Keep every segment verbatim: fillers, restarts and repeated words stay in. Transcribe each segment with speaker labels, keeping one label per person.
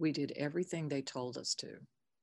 Speaker 1: We did everything they told us to.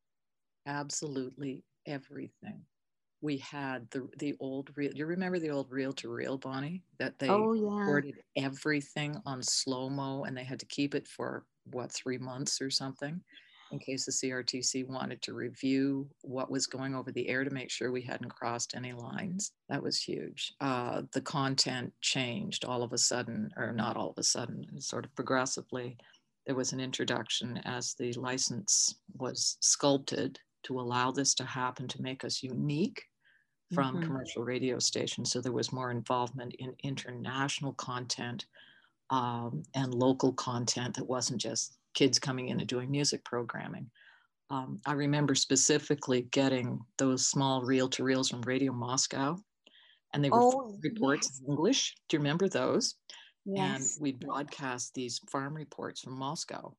Speaker 1: Absolutely everything. We had the the old reel. You remember the old reel to reel, Bonnie? That they
Speaker 2: Oh, yeah.
Speaker 1: recorded everything on slow mo, and they had to keep it for what three months or something, in case the C R T C wanted to review what was going over the air to make sure we hadn't crossed any lines. That was huge. Uh, the content changed all of a sudden, or not all of a sudden, sort of progressively. There was an introduction as the license was sculpted to allow this to happen, to make us unique from
Speaker 2: Mm-hmm.
Speaker 1: commercial radio stations. So there was more involvement in international content um, and local content that wasn't just kids coming in and doing music programming. Um, I remember specifically getting those small reel to reels from Radio Moscow, and they were
Speaker 2: Oh,
Speaker 1: reports
Speaker 2: yes.
Speaker 1: in English. Do you remember those? And
Speaker 2: Yes.
Speaker 1: we'd broadcast these farm reports from Moscow.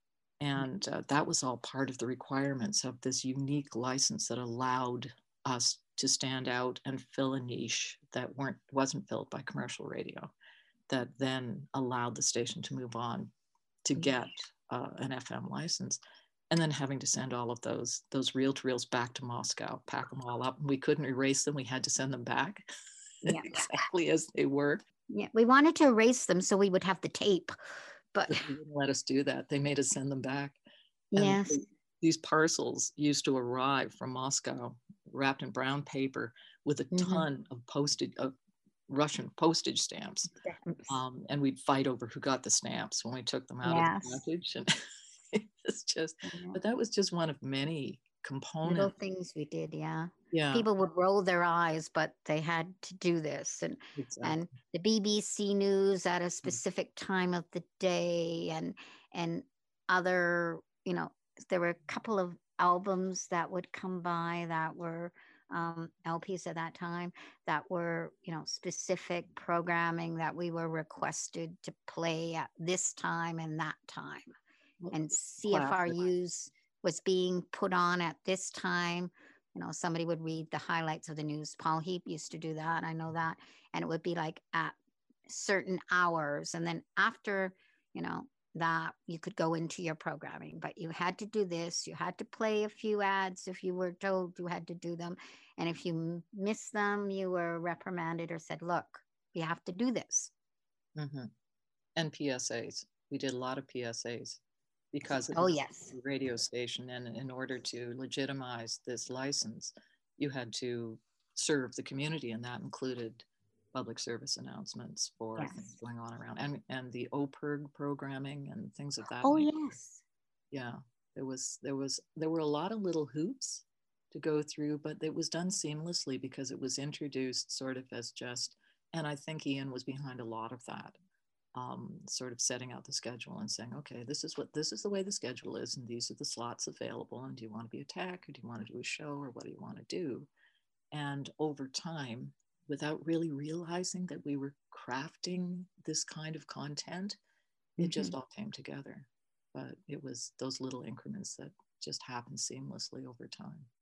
Speaker 1: And uh, that was all part of the requirements of this unique license that allowed us to stand out and fill a niche that weren't wasn't filled by commercial radio, that then allowed the station to move on to get uh, an F M license, and then having to send all of those those reel to reels back to Moscow, pack them all up. We couldn't erase them. We had to send them back
Speaker 2: Yeah.
Speaker 1: exactly as they were.
Speaker 2: Yeah. We wanted to erase them so we would have the tape, but
Speaker 1: But they wouldn't let us do that. They made us send them back. And
Speaker 2: yes.
Speaker 1: these parcels used to arrive from Moscow wrapped in brown paper with a
Speaker 2: Mm-hmm.
Speaker 1: ton of postage, of Russian postage stamps. Um, and we'd fight over who got the stamps when we took them out
Speaker 2: Yes.
Speaker 1: of the package. And it's just,
Speaker 2: Yeah.
Speaker 1: but that was just one of many components.
Speaker 2: Little things we did, yeah.
Speaker 1: Yeah,
Speaker 2: People would roll their eyes, but they had to do this. And
Speaker 1: exactly.
Speaker 2: and the B B C News at a specific time of the day, and and other, you know, there were a couple of albums that would come by that were um, L Ps at that time that were, you know, specific programming that we were requested to play at this time and that time. And C F R U's was being put on at this time. You know, somebody would read the highlights of the news. Paul Heap used to do that. I know that. And it would be like at certain hours. And then after, you know, that you could go into your programming, but you had to do this. You had to play a few ads if you were told you had to do them. And if you missed them, you were reprimanded or said, look, you have to do this.
Speaker 1: Mm-hmm. And P S As. We did a lot of P S As because it
Speaker 2: oh,
Speaker 1: was
Speaker 2: yes.
Speaker 1: a radio station. And in order to legitimize this license, you had to serve the community, and that included public service announcements for
Speaker 2: Yes.
Speaker 1: things going on around, and and the O P R G programming and things of that
Speaker 2: Oh,
Speaker 1: nature.
Speaker 2: yes.
Speaker 1: Yeah, there was there was there were a lot of little hoops to go through, but it was done seamlessly because it was introduced sort of as just, and I think Ian was behind a lot of that, um, sort of setting out the schedule and saying, okay, this is what this is the way the schedule is, and these are the slots available, and do you want to be a tech, or do you want to do a show, or what do you want to do? And over time, without really realizing that we were crafting this kind of content, it mm-hmm. just all came together. But it was those little increments that just happened seamlessly over time.